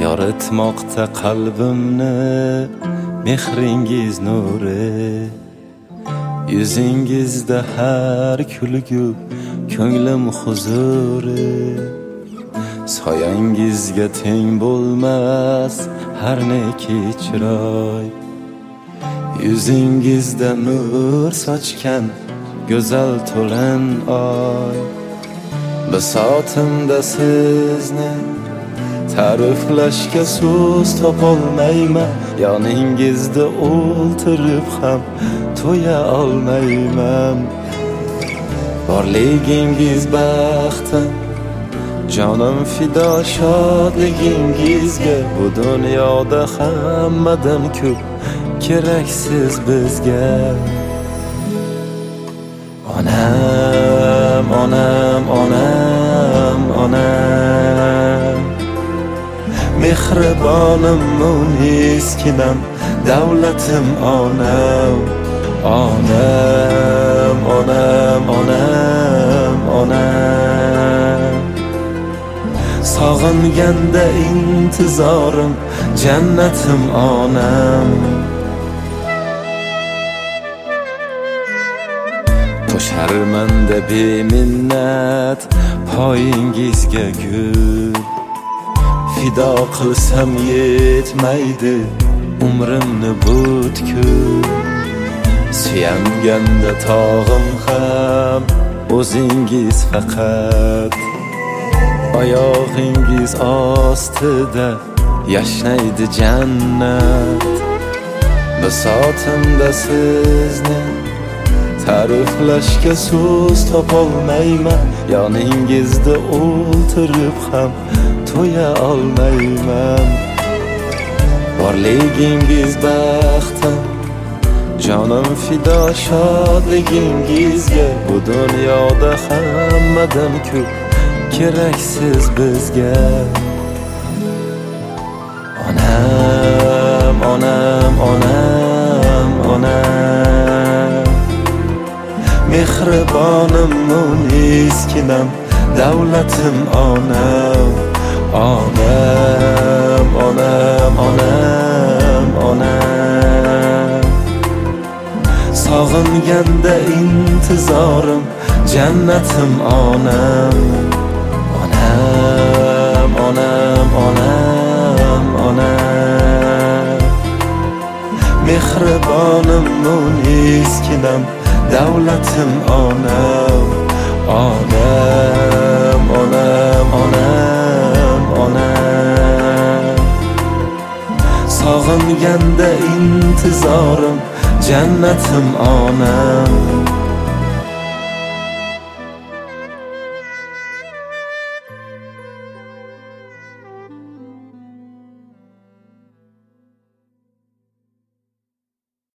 yoritmoqda qalbimni mehringiz nuri. Yuzingizda har kulgu ko'nglim huzuri. Soyangizga teng bo'lmas har neki chiroy. Yuzingizda nur sochgan go'zal to'lin oy. Bisotimda sizni ta'riflashga so'z topolmayman. Yoningizda o'ltirib ham to'ya olmayman. Borligingiz baxtim, jonim fido shodligingizga. Bu dunyoda hammadan ko'p keraksiz bizga. Onam, onam, onam, onam, mehribonim, muniskinam, davlatim onam. Onam, onam, onam, onam, sog'inganda intizorim, jannatim onam. Qo'sharmanda beminnat poyingizga gul. Fido qilsam yetmaydi umrimni butkul. Suyamganda tog'im ham o'zingiz faqat. Oyog'ingiz ostida yashnaydi jannat. Bisotimda sizni ta'riflashga so'z topolmayman. Yoningizda o'ltirib ham to'ya olmayman. Borligingiz baxtim, jonim fido shodligingizga. Bu dunyoda hammadan ko'p keraksiz bizga. Onam, onam, onam, onam, mehribonim, muniskinam, davlatim onam. Onam, onam, onam, onam, sog'inganda intizorim, jannatim onam. Onam, onam, onam, onam, mehribonim, muniskinam, davlatim onam. Onam, onam, onam, onam, sog'inganda intizorim, jannatim onam.